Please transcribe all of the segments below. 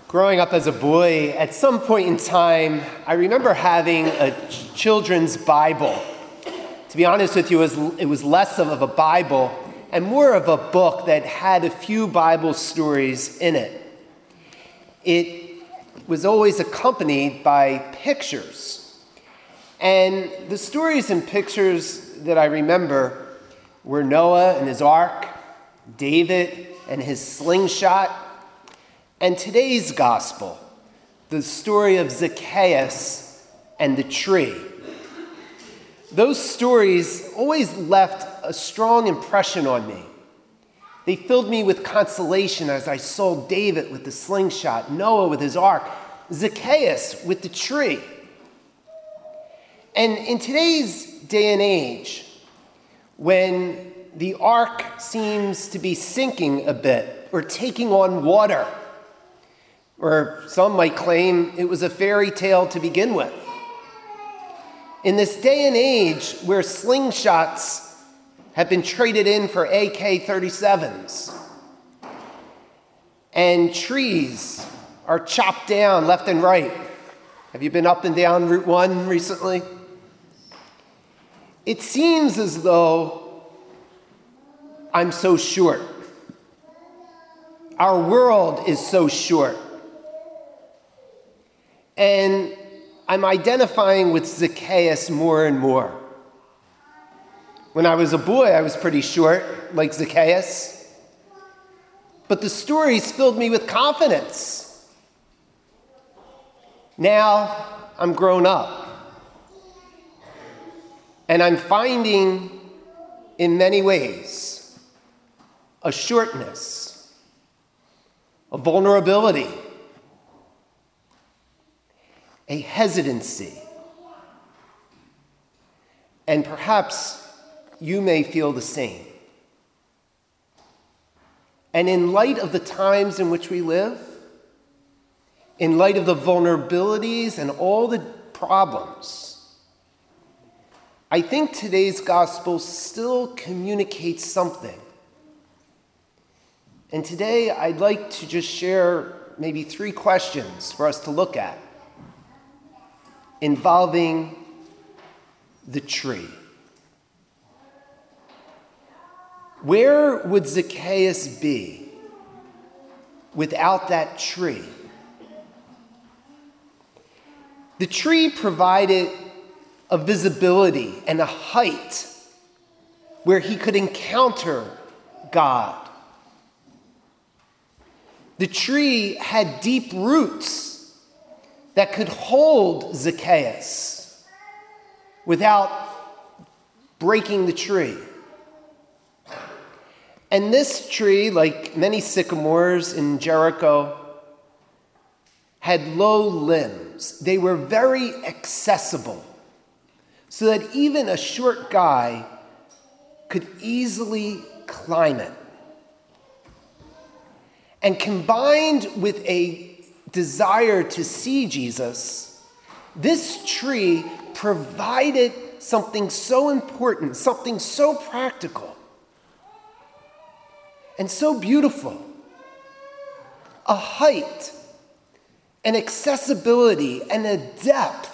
Growing up as a boy, at some point in time, I remember having a children's Bible. To be honest with you, it was less of a Bible and more of a book that had a few Bible stories in it. It was always accompanied by pictures. And the stories and pictures that I remember were Noah and his ark, David and his slingshot, and today's gospel, the story of Zacchaeus and the tree. Those stories always left a strong impression on me. They filled me with consolation as I saw David with the slingshot, Noah with his ark, Zacchaeus with the tree. And in today's day and age, when the ark seems to be sinking a bit or taking on water, or some might claim it was a fairy tale to begin with. In this day and age where slingshots have been traded in for AK-37s and trees are chopped down left and right. Have you been up and down Route 1 recently? It seems as though I'm so short. Our world is so short. And I'm identifying with Zacchaeus more and more. When I was a boy, I was pretty short, like Zacchaeus. But the stories filled me with confidence. Now I'm grown up. And I'm finding, in many ways, a shortness, a vulnerability, a hesitancy. And perhaps you may feel the same. And in light of the times in which we live, in light of the vulnerabilities and all the problems, I think today's gospel still communicates something. And today I'd like to just share maybe 3 questions for us to look at involving the tree. Where would Zacchaeus be without that tree? The tree provided a visibility and a height where he could encounter God. The tree had deep roots that could hold Zacchaeus without breaking the tree. And this tree, like many sycamores in Jericho, had low limbs. They were very accessible, so that even a short guy could easily climb it. And combined with a desire to see Jesus, this tree provided something so important, something so practical, and so beautiful. A height, an accessibility, and a depth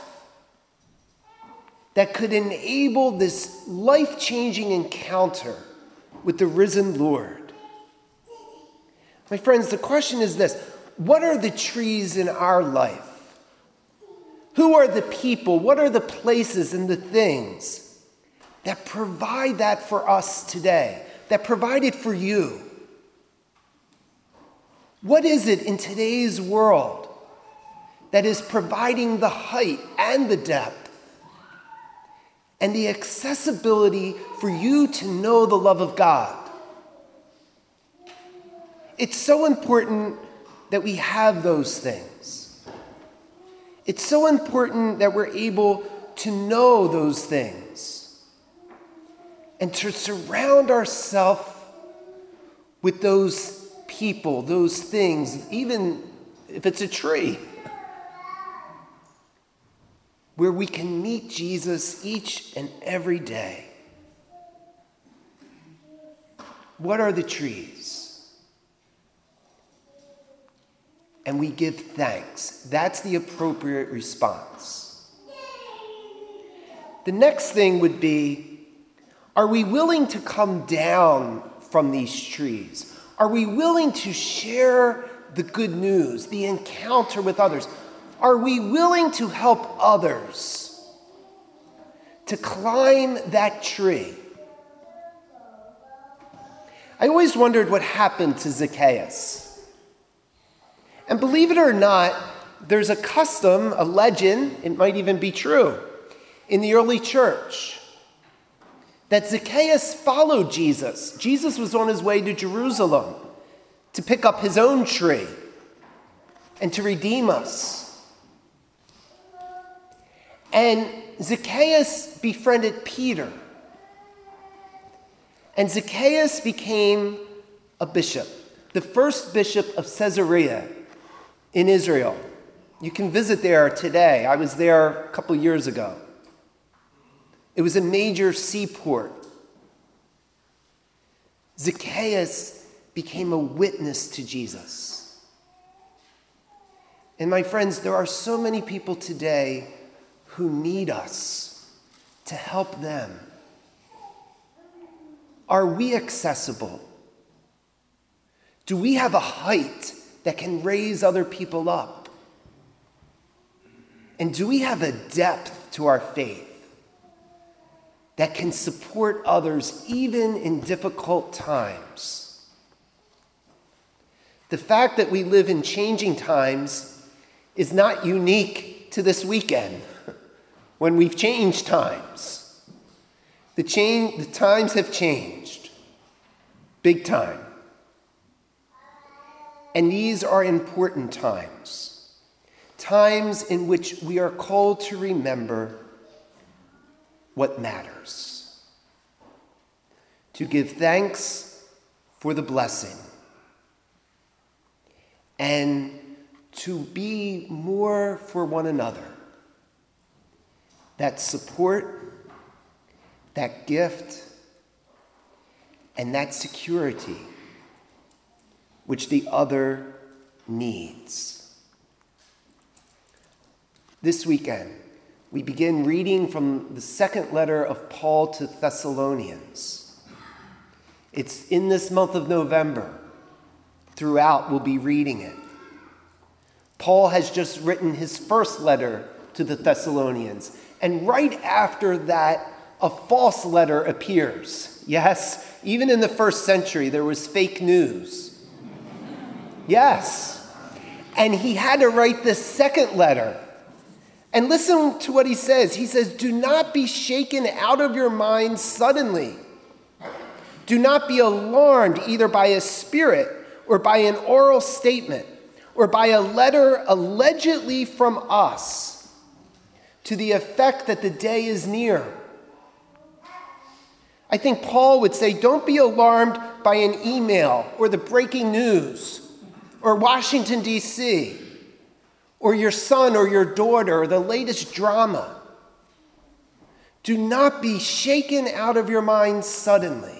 that could enable this life-changing encounter with the risen Lord. My friends, the question is this: what are the trees in our life? Who are the people? What are the places and the things that provide that for us today, that provide it for you? What is it in today's world that is providing the height and the depth and the accessibility for you to know the love of God? It's so important that we have those things. It's so important that we're able to know those things and to surround ourselves with those people, those things, even if it's a tree, where we can meet Jesus each and every day. What are the trees? and we give thanks. That's the appropriate response. The next thing would be, are we willing to come down from these trees? Are we willing to share the good news, the encounter with others? Are we willing to help others to climb that tree? I always wondered what happened to Zacchaeus. And believe it or not, there's a custom, a legend, it might even be true, in the early church, that Zacchaeus followed Jesus. Jesus was on his way to Jerusalem to pick up his own tree and to redeem us. And Zacchaeus befriended Peter. And Zacchaeus became a bishop, the first bishop of Caesarea in Israel. You can visit there today. I was there a couple years ago. It was a major seaport. Zacchaeus became a witness to Jesus. And my friends, there are so many people today who need us to help them. Are we accessible? Do we have a height that can raise other people up? And do we have a depth to our faith that can support others even in difficult times? The fact that we live in changing times is not unique to this weekend when we've changed times. The times have changed, big time. And these are important times, times in which we are called to remember what matters, to give thanks for the blessing, and to be more for one another. That support, that gift, and that security which the other needs. This weekend, we begin reading from the second letter of Paul to Thessalonians. It's in this month of November. Throughout, we'll be reading it. Paul has just written his first letter to the Thessalonians, and right after that, a false letter appears. Yes, even in the first century, there was fake news. Yes. And he had to write this second letter. And listen to what he says. He says, do not be shaken out of your minds suddenly. Do not be alarmed either by a spirit or by an oral statement or by a letter allegedly from us to the effect that the day is near. I think Paul would say, don't be alarmed by an email or the breaking news or Washington, D.C., or your son or your daughter or the latest drama. Do not be shaken out of your mind suddenly,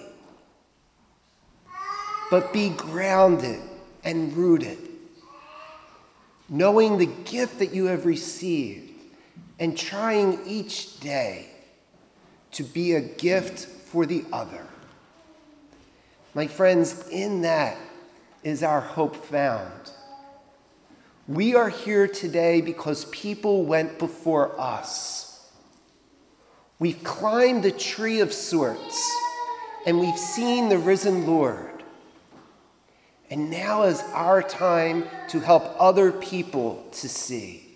but be grounded and rooted, knowing the gift that you have received and trying each day to be a gift for the other. My friends, in that is our hope found. We are here today because people went before us. We've climbed the tree of sorts, and we've seen the risen Lord. And now is our time to help other people to see.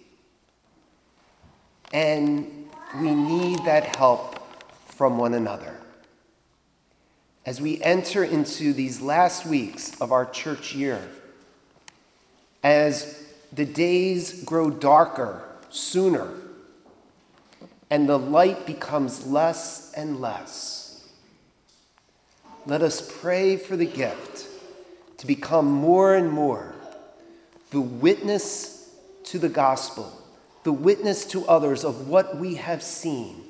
And we need that help from one another. As we enter into these last weeks of our church year, as the days grow darker sooner, and the light becomes less and less, let us pray for the gift to become more and more the witness to the gospel, the witness to others of what we have seen,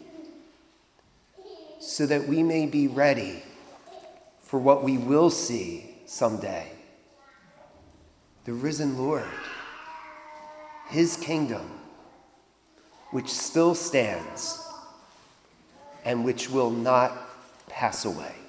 so that we may be ready for what we will see someday. The risen Lord his kingdom, which still stands and which will not pass away.